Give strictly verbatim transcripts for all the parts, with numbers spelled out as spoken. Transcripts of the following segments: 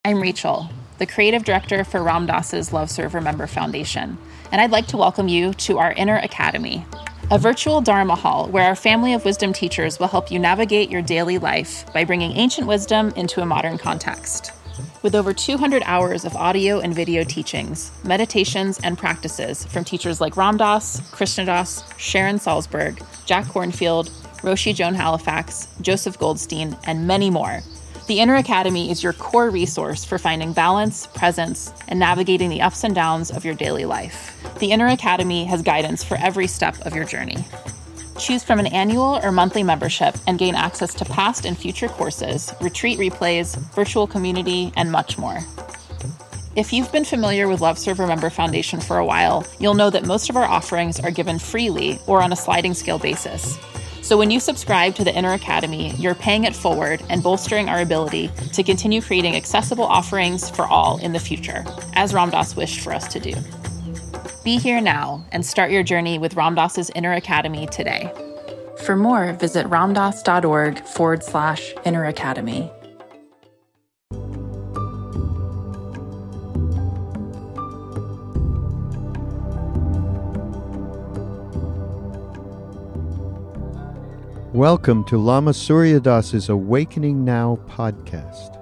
I'm Rachel, the creative director for Ram Dass's Love Serve Remember Foundation, and I'd like to welcome you to our Inner Academy, a virtual Dharma hall where our family of wisdom teachers will help you navigate your daily life by bringing ancient wisdom into a modern context. With over two hundred hours of audio and video teachings, meditations, and practices from teachers like Ram Dass, Krishna Das, Sharon Salzberg, Jack Kornfield, Roshi Joan Halifax, Joseph Goldstein, and many more, the Inner Academy is your core resource for finding balance, presence, and navigating the ups and downs of your daily life. The Inner Academy has guidance for every step of your journey. Choose from an annual or monthly membership and gain access to past and future courses, retreat replays, virtual community, and much more. If you've been familiar with Love Serve Remember Foundation for a while, you'll know that most of our offerings are given freely or on a sliding scale basis. So when you subscribe to the Inner Academy, you're paying it forward and bolstering our ability to continue creating accessible offerings for all in the future, as Ram Dass wished for us to do. Be here now and start your journey with Ram Dass's Inner Academy today. For more, visit ramdass.org forward slash Inner Academy. Welcome to Lama Surya Das's Awakening Now podcast.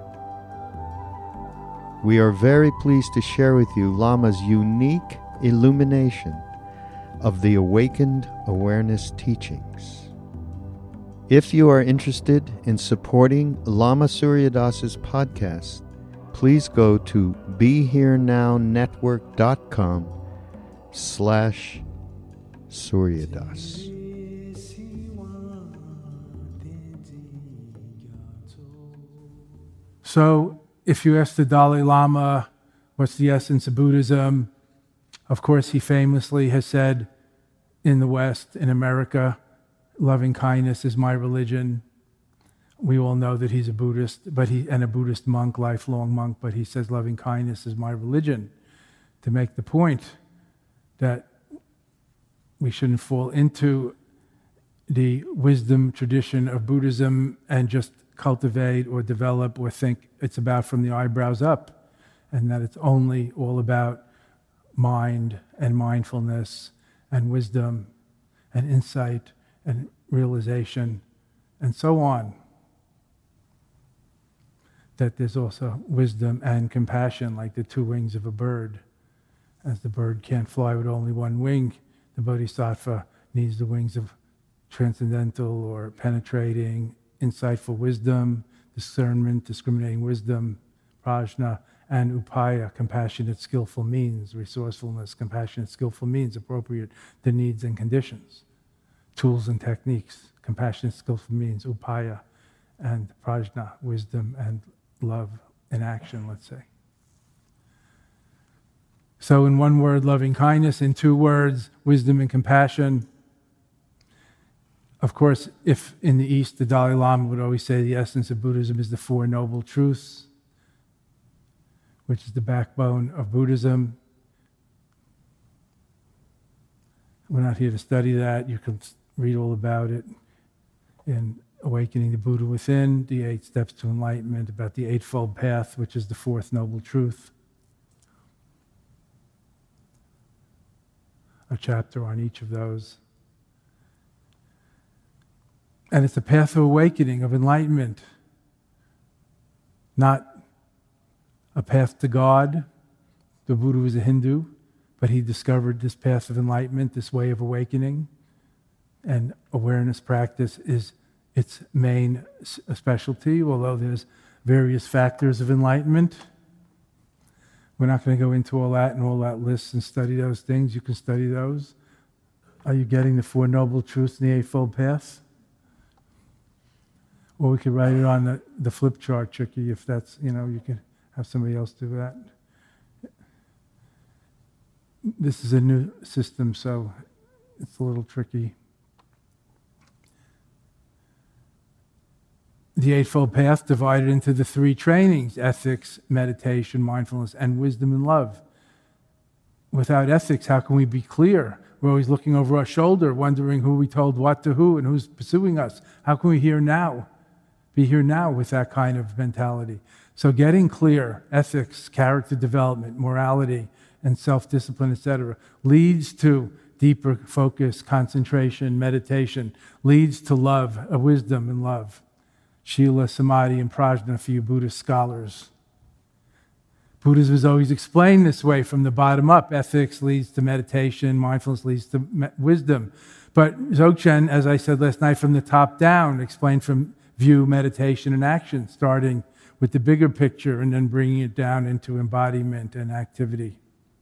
We are very pleased to share with you Lama's unique illumination of the Awakened Awareness teachings. If you are interested in supporting Lama Surya Das's podcast, please go to BeHereNowNetwork.com slash Suryadas. So, if you ask the Dalai Lama, what's the essence of Buddhism? Of course, he famously has said, in the West, in America, loving kindness is my religion. We all know that he's a Buddhist, but he and a Buddhist monk, lifelong monk, but he says loving kindness is my religion, to make the point that we shouldn't fall into the wisdom tradition of Buddhism and just cultivate or develop or think it's about from the eyebrows up, and that it's only all about mind and mindfulness and wisdom and insight and realization and so on. That there's also wisdom and compassion, like the two wings of a bird. As the bird can't fly with only one wing, the bodhisattva needs the wings of transcendental or penetrating, insightful wisdom, discernment, discriminating wisdom, prajna, and upaya, compassionate, skillful means, resourcefulness, compassionate, skillful means, appropriate to needs and conditions, tools and techniques, compassionate, skillful means, upaya, and prajna, wisdom and love in action, let's say. So in one word, loving kindness, in two words, wisdom and compassion. Of course, if in the East, the Dalai Lama would always say the essence of Buddhism is the Four Noble Truths, which is the backbone of Buddhism. We're not here to study that. You can read all about it in Awakening the Buddha Within, the Eight Steps to Enlightenment, about the Eightfold Path, which is the Fourth Noble Truth. A chapter on each of those. And it's a path of awakening, of enlightenment, not a path to God. The Buddha was a Hindu, but he discovered this path of enlightenment, this way of awakening, and awareness practice is its main specialty, although there's various factors of enlightenment. We're not going to go into all that and all that lists and study those things. You can study those. Are you getting the Four Noble Truths and the Eightfold Path? Or we could write it on the, the flip chart, Tricky, if that's, you know, you can have somebody else do that. This is a new system, so it's a little tricky. The Eightfold Path divided into the three trainings: ethics, meditation, mindfulness, and wisdom and love. Without ethics, how can we be clear? We're always looking over our shoulder, wondering who we told what to who and who's pursuing us. How can we hear now? Be here now with that kind of mentality. So getting clear, ethics, character development, morality, and self-discipline, et cetera, leads to deeper focus, concentration, meditation, leads to love, a wisdom and love. Shila, Samadhi, and Prajna for you Buddhist scholars. Buddhism is always explained this way, from the bottom up. Ethics leads to meditation, mindfulness leads to me- wisdom. But Dzogchen, as I said last night, from the top down, explained from view, meditation, and action, starting with the bigger picture and then bringing it down into embodiment and activity.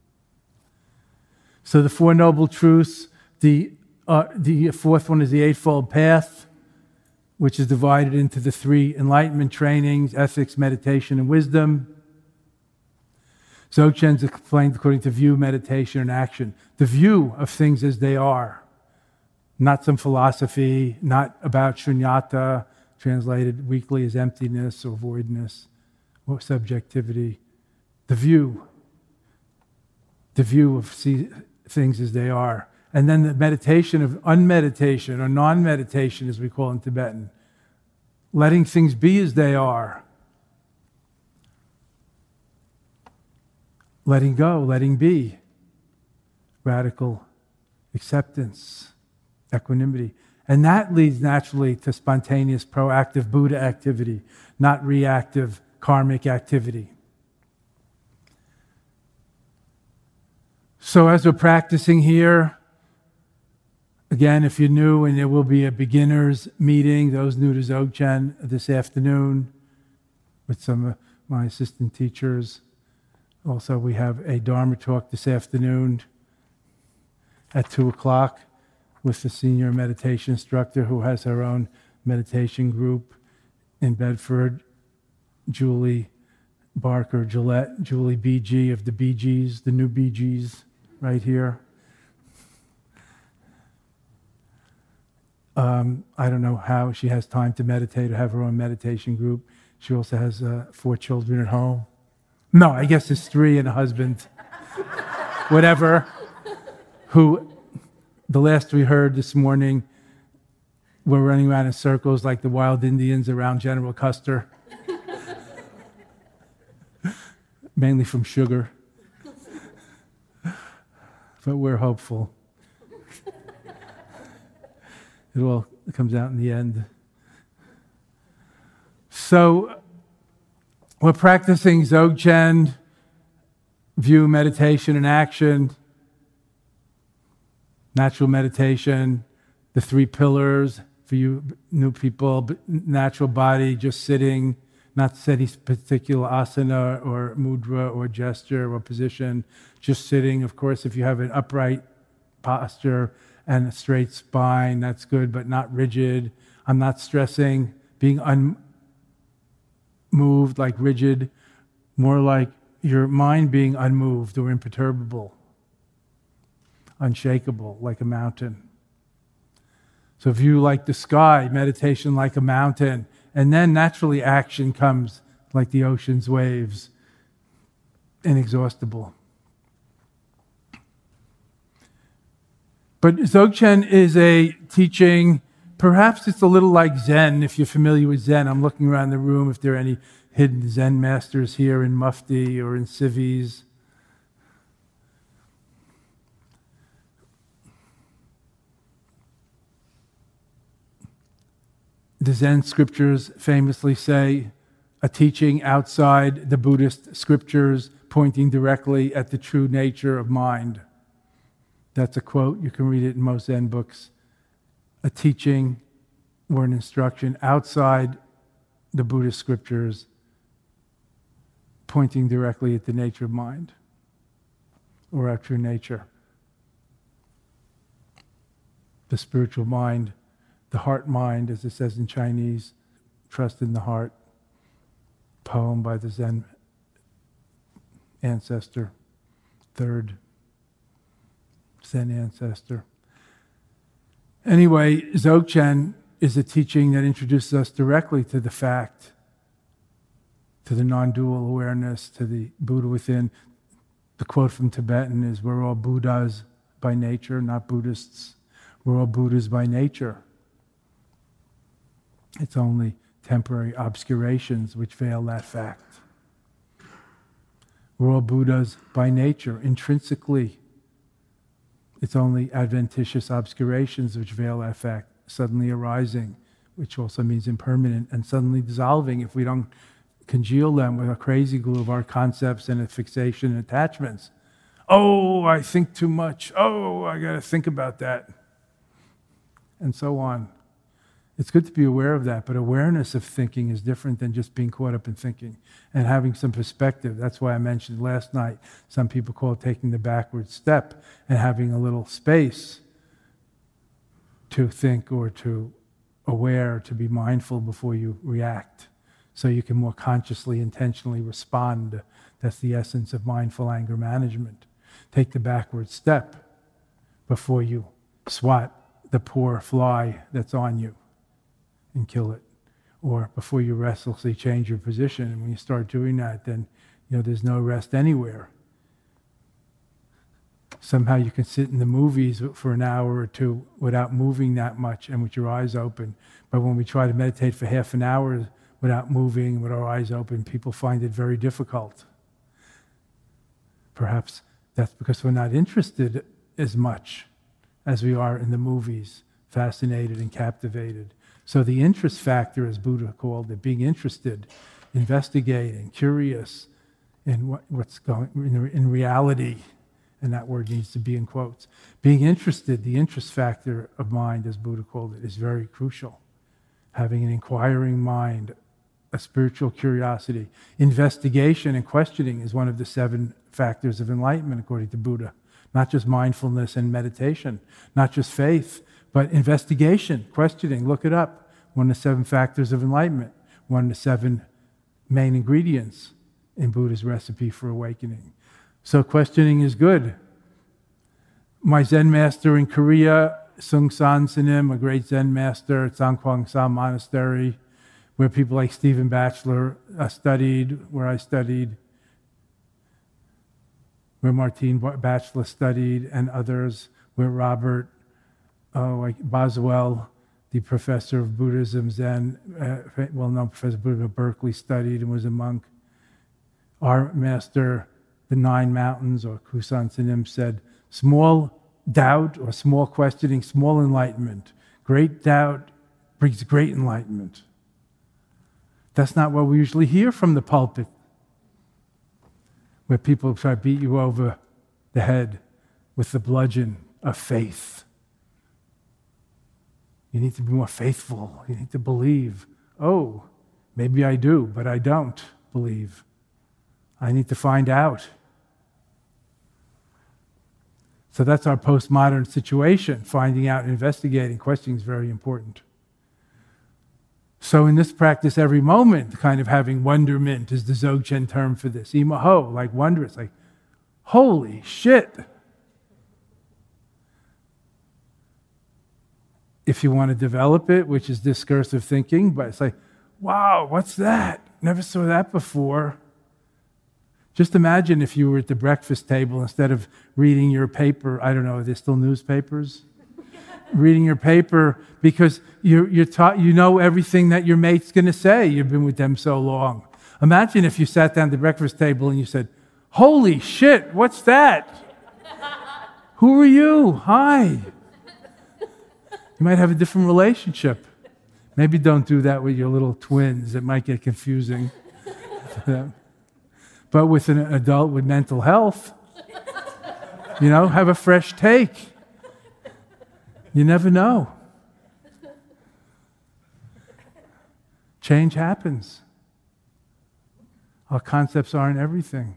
So the Four Noble Truths, the, uh, the fourth one is the Eightfold Path, which is divided into the three enlightenment trainings, ethics, meditation, and wisdom. Dzogchen's explained according to view, meditation, and action. The view of things as they are, not some philosophy, not about shunyata, translated weakly as emptiness or voidness or subjectivity. The view, the view of see things as they are. And then the meditation of unmeditation or non-meditation, as we call in Tibetan, letting things be as they are. Letting go, letting be. Radical acceptance, equanimity. And that leads naturally to spontaneous, proactive Buddha activity, not reactive karmic activity. So as we're practicing here, again, if you're new, and there will be a beginners meeting, those new to Dzogchen this afternoon with some of my assistant teachers. Also, we have a Dharma talk this afternoon at two o'clock with the senior meditation instructor who has her own meditation group in Bedford, Julie Barker Gillette, Julie B G of the Bee Gees, the new Bee Gees, right here. Um, I don't know how she has time to meditate or have her own meditation group. She also has uh, four children at home. No, I guess it's three and a husband. Whatever. Who, the last we heard this morning, were running around in circles like the wild Indians around General Custer. Mainly from sugar. But we're hopeful. It all comes out in the end. So, we're practicing Dzogchen, view, meditation, and action, natural meditation, the three pillars for you new people, natural body, just sitting, not any particular asana or mudra or gesture or position, just sitting. Of course, if you have an upright posture and a straight spine, that's good, but not rigid. I'm not stressing being unmoved, like rigid, more like your mind being unmoved or imperturbable, unshakable, like a mountain. So view like the sky, meditation like a mountain, and then naturally action comes like the ocean's waves, inexhaustible. But Dzogchen is a teaching, perhaps it's a little like Zen, if you're familiar with Zen. I'm looking around the room if there are any hidden Zen masters here in Mufti or in civis. The Zen scriptures famously say, a teaching outside the Buddhist scriptures pointing directly at the true nature of mind. That's a quote. You can read it in most Zen books. A teaching or an instruction outside the Buddhist scriptures pointing directly at the nature of mind or our true nature. The spiritual mind, the heart mind, as it says in Chinese, trust in the heart, poem by the Zen ancestor, third Zen ancestor. Anyway, Dzogchen is a teaching that introduces us directly to the fact, to the non-dual awareness, to the Buddha within. The quote from Tibetan is, we're all Buddhas by nature, not Buddhists. We're all Buddhas by nature. It's only temporary obscurations which veil that fact. We're all Buddhas by nature, intrinsically. It's only adventitious obscurations which veil that fact, suddenly arising, which also means impermanent, and suddenly dissolving if we don't congeal them with a crazy glue of our concepts and a fixation and attachments. Oh, I think too much. Oh, I got to think about that. And so on. It's good to be aware of that, but awareness of thinking is different than just being caught up in thinking and having some perspective. That's why I mentioned last night, some people call it taking the backward step and having a little space to think or to aware, to be mindful before you react, so you can more consciously, intentionally respond. That's the essence of mindful anger management. Take the backward step before you swat the poor fly that's on you and kill it, or before you restlessly change your position. And when you start doing that, then you know there's no rest anywhere. Somehow you can sit in the movies for an hour or two without moving that much and with your eyes open. But when we try to meditate for half an hour without moving, with our eyes open, people find it very difficult. Perhaps that's because we're not interested as much as we are in the movies, fascinated and captivated. So the interest factor, as Buddha called it, being interested, investigating, curious in what, what's going in, in reality, and that word needs to be in quotes. Being interested, the interest factor of mind, as Buddha called it, is very crucial. Having an inquiring mind, a spiritual curiosity. Investigation and questioning is one of the seven factors of enlightenment, according to Buddha. Not just mindfulness and meditation, not just faith, but investigation, questioning, look it up. One of the seven factors of enlightenment, one of the seven main ingredients in Buddha's recipe for awakening. So questioning is good. My Zen master in Korea, Seung San Sanim, a great Zen master at Sangkwang Sa Monastery, where people like Stephen Batchelor uh, studied, where I studied, where Martine Batchelor studied, and others, where Robert oh, like Boswell, the professor of Buddhism, Zen, uh, well-known professor of Buddhism at Berkeley, studied and was a monk. Our master, the Nine Mountains, or Kusan Sanim, said, small doubt or small questioning, small enlightenment. Great doubt brings great enlightenment. That's not what we usually hear from the pulpit, where people try to beat you over the head with the bludgeon of faith. You need to be more faithful. You need to believe. Oh, maybe I do, but I don't believe. I need to find out. So that's our postmodern situation. Finding out, investigating, questioning is very important. So in this practice, every moment, kind of having wonderment is the Dzogchen term for this. Imaho, like wondrous, like, holy shit. If you want to develop it, which is discursive thinking, but it's like, wow, what's that? Never saw that before. Just imagine if you were at the breakfast table, instead of reading your paper, I don't know, are there still newspapers? Reading your paper because you're, you're taught, you know everything that your mate's going to say. You've been with them so long. Imagine if you sat down at the breakfast table and you said, holy shit, what's that? Who are you? Hi. You might have a different relationship. Maybe don't do that with your little twins. It might get confusing. But with an adult with mental health, you know, have a fresh take. You never know. Change happens. Our concepts aren't everything.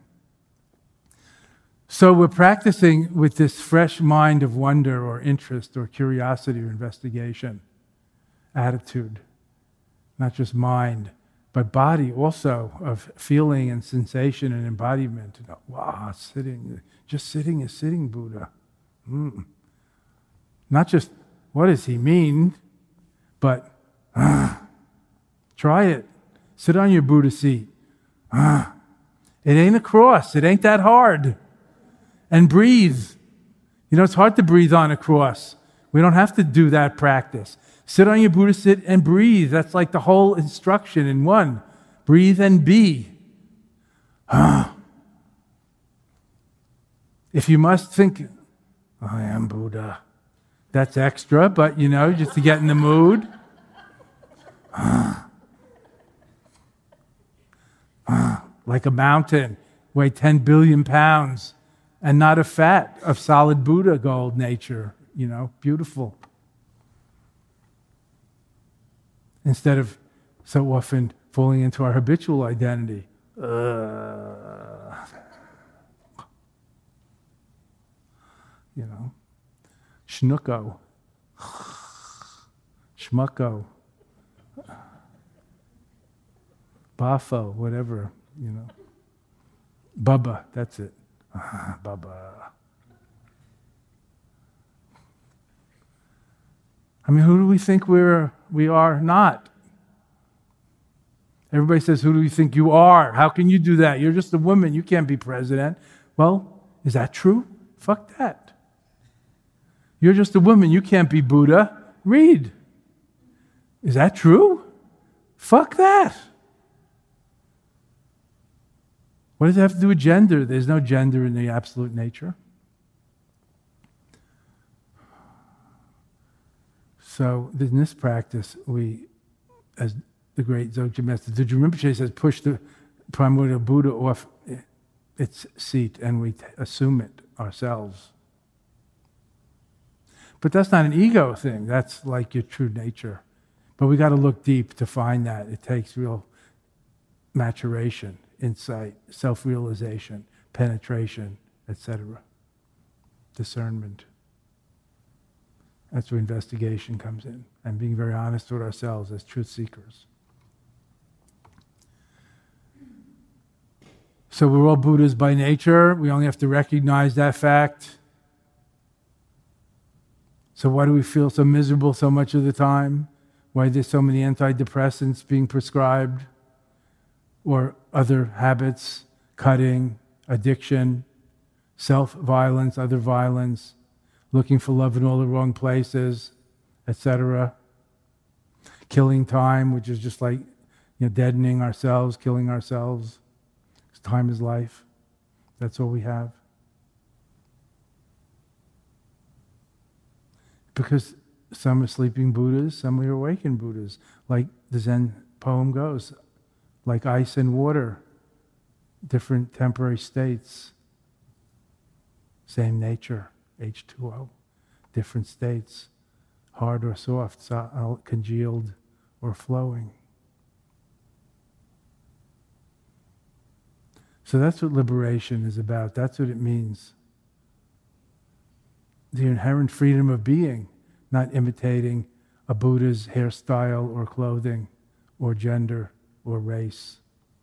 So we're practicing with this fresh mind of wonder or interest or curiosity or investigation, attitude, not just mind, but body also, of feeling and sensation and embodiment. Wow, sitting, just sitting is sitting, Buddha. Mm. Not just, what does he mean, but uh, try it. Sit on your Buddha seat. Uh, it ain't a cross. It ain't that hard. And breathe. You know, it's hard to breathe on a cross. We don't have to do that practice. Sit on your Buddha sit and breathe. That's like the whole instruction in one. Breathe and be. Uh, If you must think, I am Buddha, that's extra, but you know, just to get in the mood. Like a mountain, weigh ten billion pounds, and not a fat, of solid Buddha gold nature, you know, beautiful. Instead of so often falling into our habitual identity. Uh, you know, schnucko, schmucko, bafo, whatever, you know. Bubba, that's it. Ah, Bubba. I mean, who do we think we're, we are not? Everybody says, who do you think you are? How can you do that? You're just a woman. You can't be president. Well, is that true? Fuck that. You're just a woman. You can't be Buddha. Read. Is that true? Fuck that. What does it have to do with gender? There's no gender in the absolute nature. So in this practice, we, as the great Dzogchen Master Dudjom Rinpoche says, push the primordial Buddha off its seat and we t- assume it ourselves. But that's not an ego thing. That's like your true nature. But we got to look deep to find that. It takes real maturation, insight, self-realization, penetration, et cetera. Discernment. That's where investigation comes in, and being very honest with ourselves as truth seekers. So we're all Buddhas by nature. We only have to recognize that fact. So why do we feel so miserable so much of the time? Why there's so many antidepressants being prescribed? Or other habits, cutting, addiction, self-violence, other violence, looking for love in all the wrong places, et cetera. Killing time, which is just like, you know, deadening ourselves, killing ourselves. Time is life. That's all we have. Because some are sleeping Buddhas, some are awakened Buddhas. Like the Zen poem goes, like ice and water, different temporary states. Same nature, H two O. Different states, hard or soft, congealed or flowing. So that's what liberation is about. That's what it means. The inherent freedom of being, not imitating a Buddha's hairstyle or clothing or gender or race.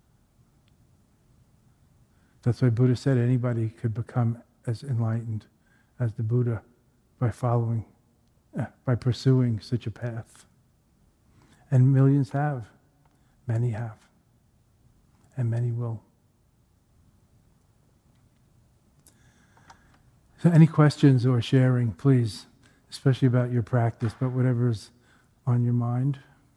That's why Buddha said anybody could become as enlightened as the Buddha by following, uh, by pursuing such a path. And millions have, many have, and many will. So any questions or sharing, please, especially about your practice, but whatever's on your mind.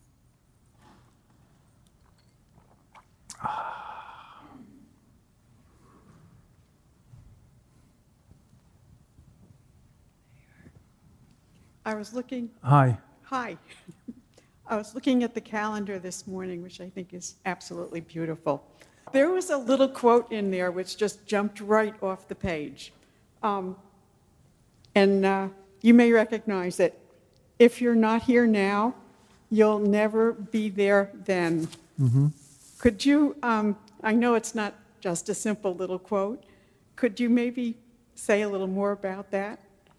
I was looking. Hi. Hi. I was looking at the calendar this morning, which I think is absolutely beautiful. There was a little quote in there which just jumped right off the page. Um, and uh, you may recognize it. If you're not here now, you'll never be there then. Mm-hmm. Could you, um, I know it's not just a simple little quote, could you maybe say a little more about that?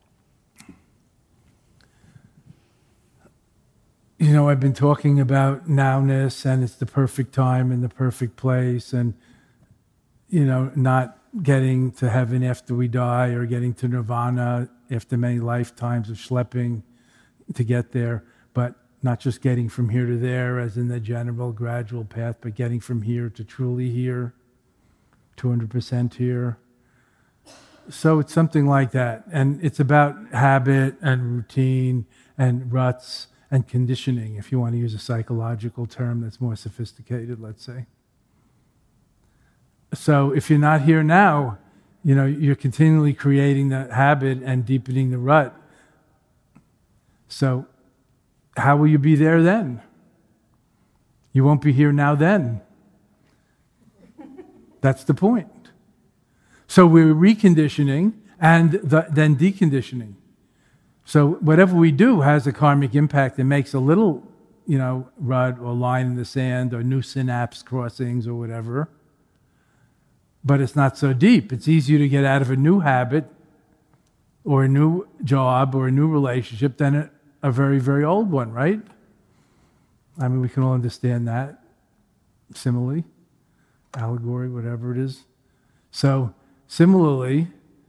You know, I've been talking about nowness, and it's the perfect time and the perfect place, and, you know, not getting to heaven after we die or getting to nirvana after many lifetimes of schlepping to get there, but not just getting from here to there as in the general gradual path, but getting from here to truly here, two hundred percent here. So it's something like that. And it's about habit and routine and ruts and conditioning, if you want to use a psychological term that's more sophisticated, let's say. So if you're not here now, you know, you're continually creating that habit and deepening the rut. So how will you be there then? You won't be here now then. That's the point. So we're reconditioning and the, then deconditioning. So whatever we do has a karmic impact and makes a little, you know, rut or line in the sand or new synapse crossings or whatever. But it's not so deep. It's easier to get out of a new habit or a new job or a new relationship than a, a very, very old one, right? I mean, we can all understand that. Simile, allegory, whatever it is. So, similarly,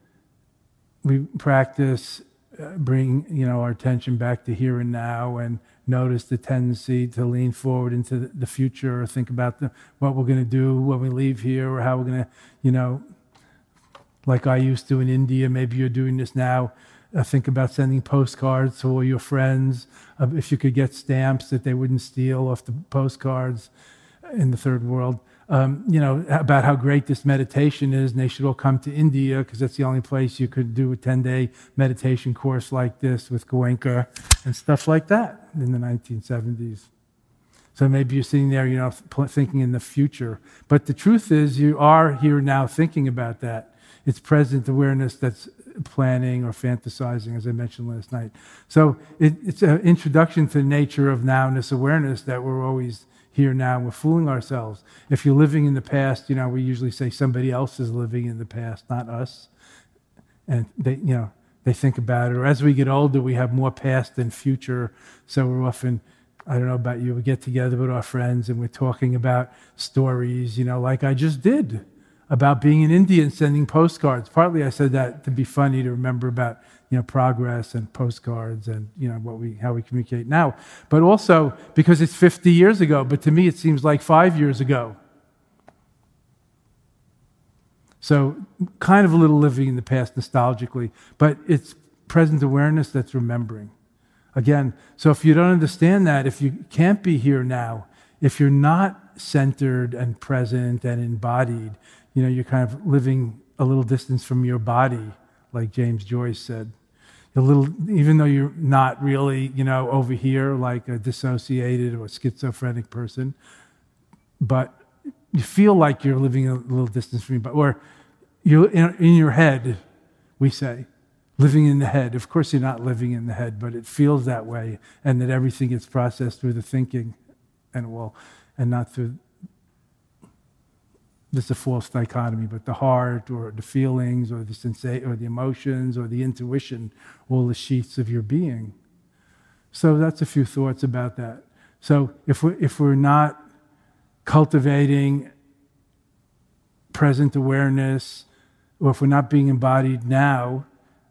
we practice uh, bring, you know, our attention back to here and now and notice the tendency to lean forward into the future or think about the, what we're going to do when we leave here or how we're going to, you know, like I used to in India, maybe you're doing this now, uh, think about sending postcards to all your friends. Uh, if you could get stamps that they wouldn't steal off the postcards in the third world. Um, you know, about how great this meditation is, and they should all come to India because that's the only place you could do a ten-day meditation course like this with Goenka and stuff like that in the nineteen seventies. So maybe you're sitting there, you know, thinking in the future. But the truth is you are here now thinking about that. It's present awareness that's planning or fantasizing, as I mentioned last night. So it, it's an introduction to the nature of nowness awareness that we're always here now. We're fooling ourselves. If you're living in the past, you know, we usually say somebody else is living in the past, not us. And they, you know, they think about it. Or as we get older, we have more past than future. So we're often, I don't know about you, we get together with our friends and we're talking about stories, you know, like I just did about being in India and sending postcards. Partly I said that to be funny, to remember about, you know, progress and postcards and, you know, what we, how we communicate now. But also because it's fifty years ago, but to me it seems like five years ago. So kind of a little living in the past nostalgically, but it's present awareness that's remembering. Again, so if you don't understand that, if you can't be here now, if you're not centered and present and embodied, you know, you're kind of living a little distance from your body, like James Joyce said. A little, even though you're not really, you know, over here like a dissociated or schizophrenic person, but you feel like you're living a little distance from your body. Or you're in, in your head, we say, living in the head. Of course you're not living in the head, but it feels that way, and that everything gets processed through the thinking and well, and not through. This is a false dichotomy, but the heart or the feelings or the sensa- or the emotions or the intuition, all the sheaths of your being. So that's a few thoughts about that. So if we're, if we're not cultivating present awareness, or if we're not being embodied now,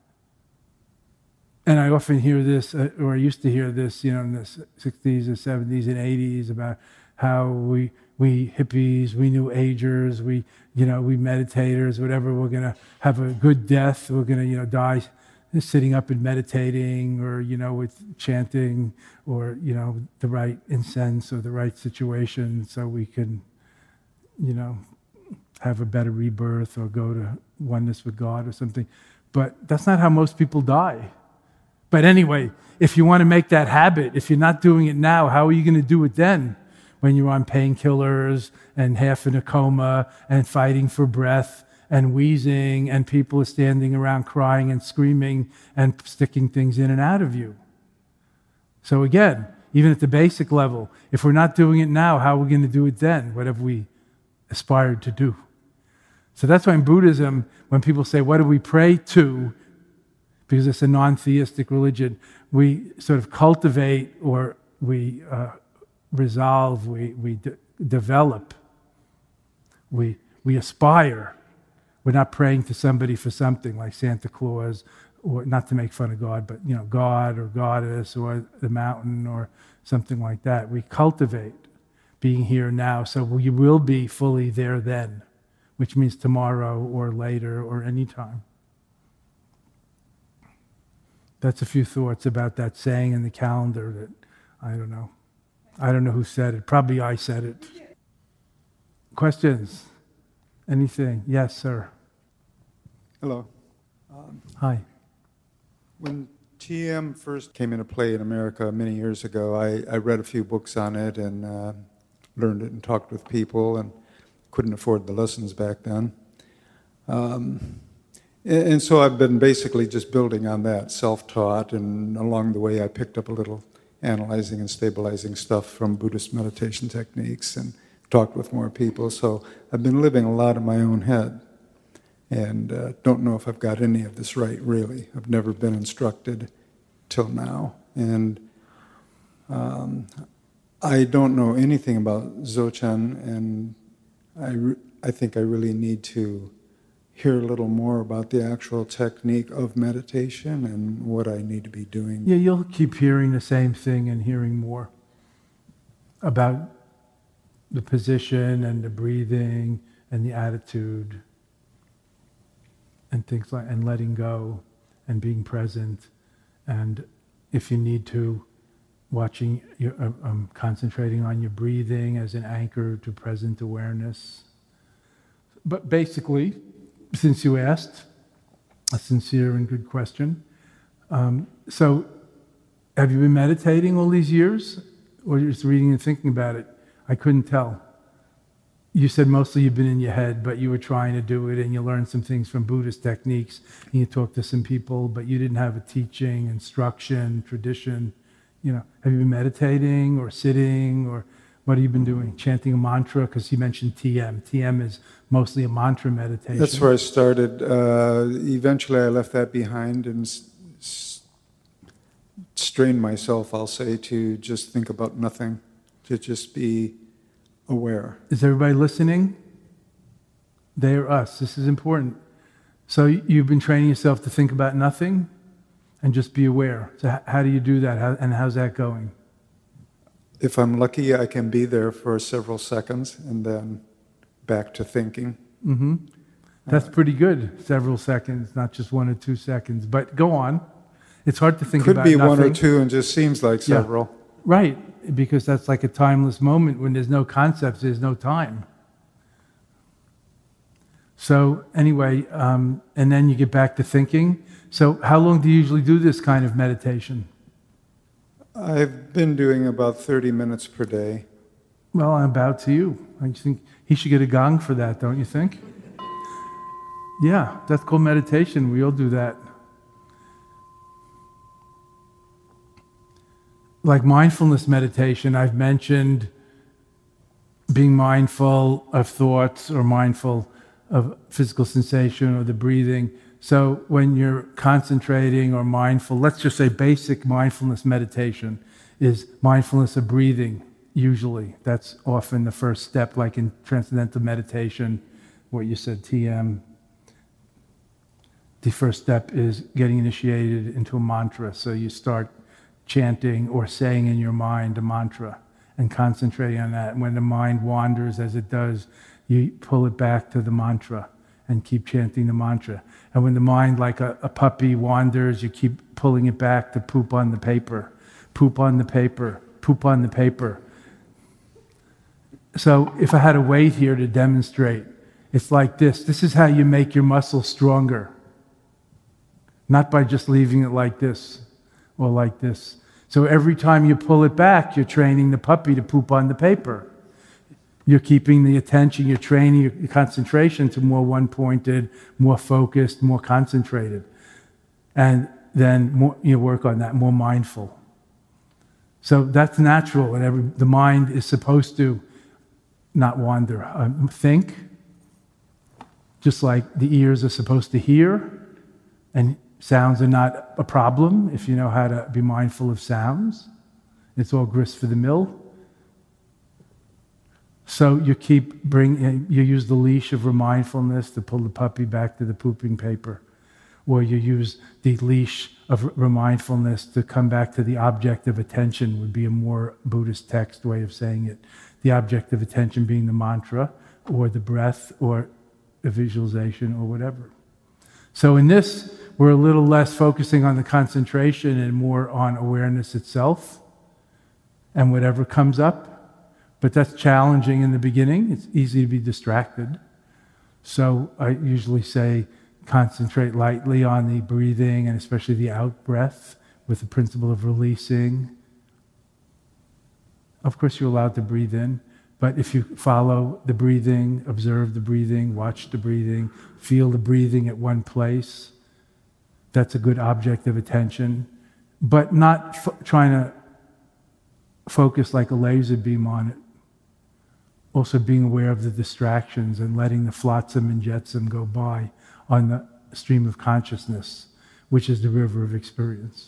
and I often hear this, uh, or I used to hear this, you know, in the sixties and seventies and eighties about how we we hippies, we new agers, we, you know, we meditators, whatever, we're going to have a good death, we're going to, you know, die sitting up and meditating, or, you know, with chanting, or, you know, the right incense or the right situation so we can, you know, have a better rebirth or go to oneness with God or something. But that's not how most people die. But anyway, if you want to make that habit, if you're not doing it now, how are you going to do it then? When you're on painkillers and half in a coma and fighting for breath and wheezing and people are standing around crying and screaming and sticking things in and out of you. So again, even at the basic level, if we're not doing it now, how are we going to do it then? Whatever we aspired to do. So that's why in Buddhism, when people say, what do we pray to? Because it's a non-theistic religion, we sort of cultivate or we uh, resolve, we, we de- develop, we, we aspire. We're not praying to somebody for something like Santa Claus, or not to make fun of God, but, you know, God or goddess or the mountain or something like that. We cultivate being here now, so we will be fully there then, which means tomorrow or later or any time. That's a few thoughts about that saying in the calendar that, I don't know. I don't know who said it. Probably I said it. Questions? Anything? Yes, sir. Hello. Hi. When T M first came into play in America many years ago, I, I read a few books on it and uh, learned it and talked with people and couldn't afford the lessons back then. Um, and, and so I've been basically just building on that, self-taught, and along the way I picked up a little analyzing and stabilizing stuff from Buddhist meditation techniques and talked with more people. So I've been living a lot in my own head. And uh, don't know if I've got any of this right, really. I've never been instructed till now. And um, I don't know anything about Dzogchen, and I, re- I think I really need to hear a little more about the actual technique of meditation and what I need to be doing. Yeah, you'll keep hearing the same thing and hearing more about the position and the breathing and the attitude and things like, and letting go and being present, and if you need to, watching, your, uh, um, concentrating on your breathing as an anchor to present awareness. But basically, since you asked, a sincere and good question, um, so have you been meditating all these years, or just reading and thinking about it? I couldn't tell. You said mostly you've been in your head, but you were trying to do it, and you learned some things from Buddhist techniques, and you talked to some people, but you didn't have a teaching, instruction, tradition. You know, have you been meditating or sitting, or what have you been doing? Chanting a mantra? Because you mentioned T M. T M is mostly a mantra meditation. That's where I started. Uh, eventually I left that behind and s- s- strained myself, I'll say, to just think about nothing, to just be aware. Is everybody listening? They are us. This is important. So you've been training yourself to think about nothing and just be aware. So how do you do that, how, and how's that going? If I'm lucky, I can be there for several seconds and then back to thinking. Mm-hmm. That's pretty good, several seconds, not just one or two seconds. But go on. It's hard to think Could about be nothing. one or two and just seems like several. Yeah. Right, because that's like a timeless moment. When there's no concepts, there's no time. So anyway, um, and then you get back to thinking. So how long do you usually do this kind of meditation? I've been doing about thirty minutes per day. Well, I'm about to you. I think he should get a gong for that, don't you think? Yeah, that's called meditation. We all do that. Like mindfulness meditation, I've mentioned being mindful of thoughts or mindful of physical sensation or the breathing. So when you're concentrating or mindful, let's just say basic mindfulness meditation is mindfulness of breathing, usually. That's often the first step, like in transcendental meditation, what you said, T M. The first step is getting initiated into a mantra. So you start chanting or saying in your mind a mantra and concentrating on that. And when the mind wanders, as it does, you pull it back to the mantra and keep chanting the mantra. And when the mind, like a, a puppy, wanders, you keep pulling it back to poop on the paper, poop on the paper, poop on the paper. So if I had a weight here to demonstrate, it's like this. This is how you make your muscles stronger. Not by just leaving it like this or like this. So every time you pull it back, you're training the puppy to poop on the paper. You're keeping the attention, you're training your concentration to more one-pointed, more focused, more concentrated. And then more, you work on that, more mindful. So that's natural, and every, the mind is supposed to not wander. Um, think, just like the ears are supposed to hear, and sounds are not a problem if you know how to be mindful of sounds. It's all grist for the mill. So you keep bring you use the leash of mindfulness to pull the puppy back to the pooping paper, or you use the leash of mindfulness to come back to the object of attention. Would be a more Buddhist text way of saying it. The object of attention being the mantra, or the breath, or the visualization, or whatever. So in this, we're a little less focusing on the concentration and more on awareness itself and whatever comes up. But that's challenging in the beginning. It's easy to be distracted. So I usually say, concentrate lightly on the breathing and especially the out breath with the principle of releasing. Of course, you're allowed to breathe in, but if you follow the breathing, observe the breathing, watch the breathing, feel the breathing at one place, that's a good object of attention, but not f- trying to focus like a laser beam on it. Also being aware of the distractions and letting the flotsam and jetsam go by on the stream of consciousness, which is the river of experience.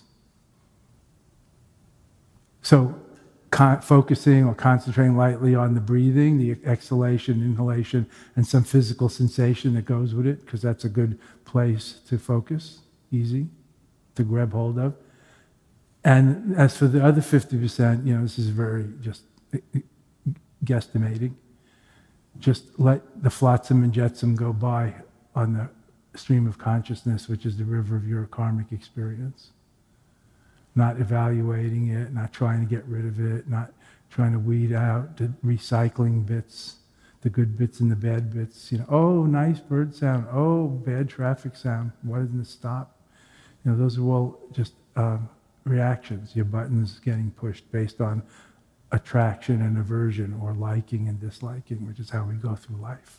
So con- focusing or concentrating lightly on the breathing, the exhalation, inhalation, and some physical sensation that goes with it, because that's a good place to focus, easy to grab hold of. And as for the other fifty percent, you know, this is very just guesstimating. Just let the flotsam and jetsam go by on the stream of consciousness, which is the river of your karmic experience. Not evaluating it, not trying to get rid of it, not trying to weed out the recycling bits, the good bits and the bad bits. You know, oh, nice bird sound. Oh, bad traffic sound. Why doesn't it stop? You know, those are all just um, reactions. Your buttons getting pushed based on attraction and aversion, or liking and disliking, which is how we go through life.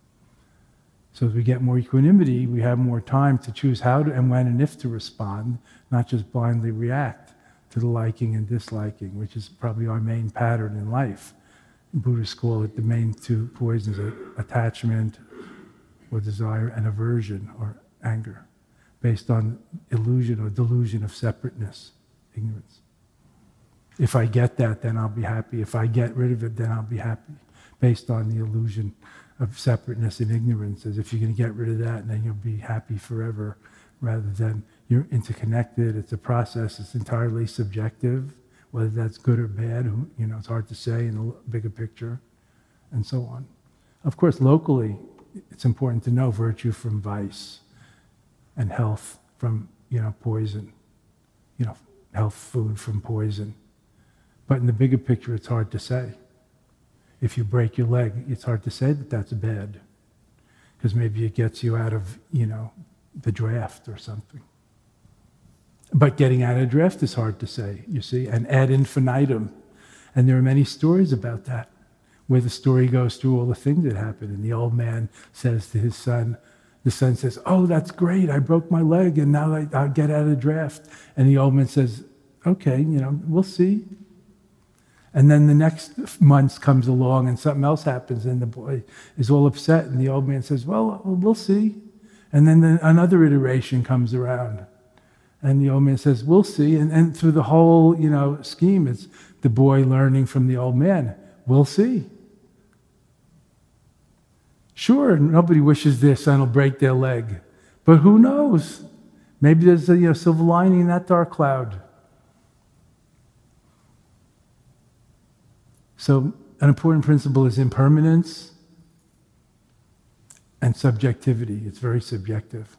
So as we get more equanimity, we have more time to choose how to and when and if to respond, not just blindly react to the liking and disliking, which is probably our main pattern in life. Buddhists call it the main two poisons, attachment or desire, and aversion or anger, based on illusion or delusion of separateness, ignorance. If I get that, then I'll be happy. If I get rid of it, then I'll be happy, based on the illusion of separateness and ignorance, as if you're going to get rid of that and then you'll be happy forever, rather than you're interconnected. It's a process. It's entirely subjective, whether that's good or bad. You know, it's hard to say in the bigger picture, and so on. Of course, locally, it's important to know virtue from vice, and health from, you know, poison. You know, health food from poison. But in the bigger picture, it's hard to say. If you break your leg, it's hard to say that that's bad, because maybe it gets you out of, you know, the draft or something. But getting out of draft is hard to say, you see, and ad infinitum. And there are many stories about that, where the story goes through all the things that happened. And the old man says to his son, the son says, oh, that's great, I broke my leg and now I, I'll get out of draft. And the old man says, okay, you know, we'll see. And then the next month comes along and something else happens and the boy is all upset and the old man says, well, we'll see. And then the, another iteration comes around and the old man says, we'll see. And, and through the whole, you know, scheme, it's the boy learning from the old man, we'll see. Sure, nobody wishes their son will break their leg, but who knows? Maybe there's a, you know, silver lining in that dark cloud. So an important principle is impermanence and subjectivity. It's very subjective.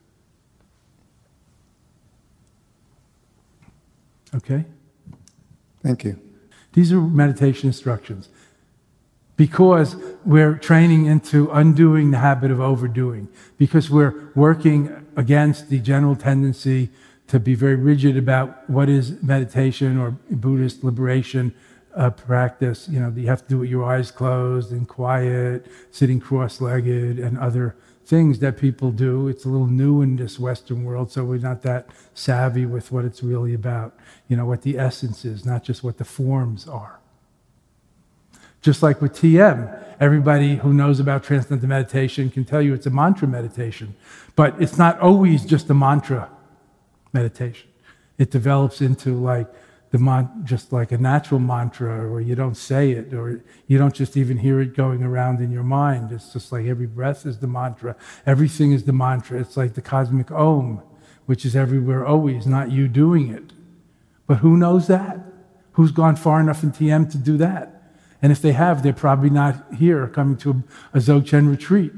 Okay? Thank you. These are meditation instructions. Because we're training into undoing the habit of overdoing. Because we're working against the general tendency to be very rigid about what is meditation or Buddhist liberation Uh, practice. You know, you have to do it with your eyes closed and quiet, sitting cross-legged, and other things that people do. It's a little new in this Western world, so we're not that savvy with what it's really about. You know, what the essence is, not just what the forms are. Just like with T M, everybody who knows about Transcendental Meditation can tell you it's a mantra meditation, but it's not always just a mantra meditation. It develops into like the man, just like a natural mantra, or you don't say it, or you don't just even hear it going around in your mind. It's just like every breath is the mantra. Everything is the mantra. It's like the cosmic Om, which is everywhere always, not you doing it. But who knows that? Who's gone far enough in T M to do that? And if they have, they're probably not here coming to a, a Dzogchen retreat.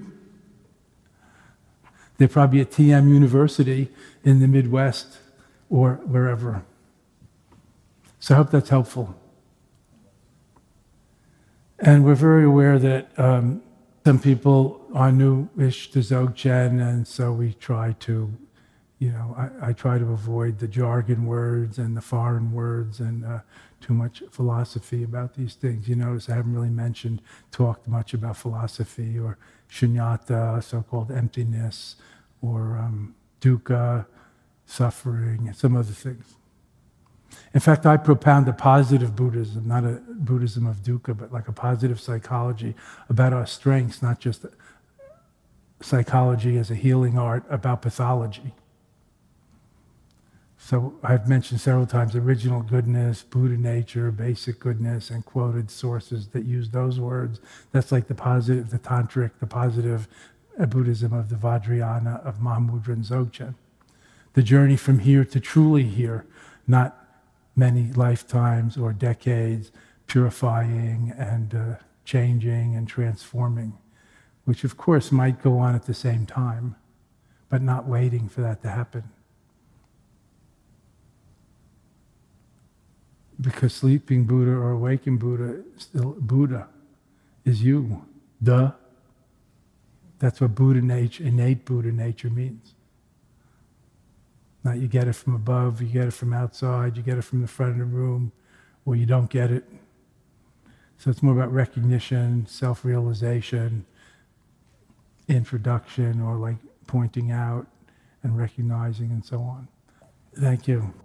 They're probably at T M University in the Midwest or wherever. So I hope that's helpful. And we're very aware that um, Some people are new-ish to Dzogchen, and so we try to, you know, I, I try to avoid the jargon words and the foreign words and uh, too much philosophy about these things. You notice I haven't really mentioned, talked much about philosophy or shunyata, so-called emptiness, or um, dukkha, suffering, and some other things. In fact, I propound a positive Buddhism, not a Buddhism of dukkha, but like a positive psychology about our strengths, not just psychology as a healing art about pathology. So I've mentioned several times original goodness, Buddha nature, basic goodness, and quoted sources that use those words. That's like the positive, the tantric, the positive Buddhism of the Vajrayana of Mahamudra and Dzogchen. The journey from here to truly here, not many lifetimes or decades, purifying and uh, changing and transforming, which of course might go on at the same time, but not waiting for that to happen. Because sleeping Buddha or awakened Buddha, still Buddha, is you. Duh. That's what Buddha nature, innate Buddha nature means. Not you get it from above, you get it from outside, you get it from the front of the room, or you don't get it. So it's more about recognition, self-realization, introduction, or like pointing out and recognizing and so on. Thank you.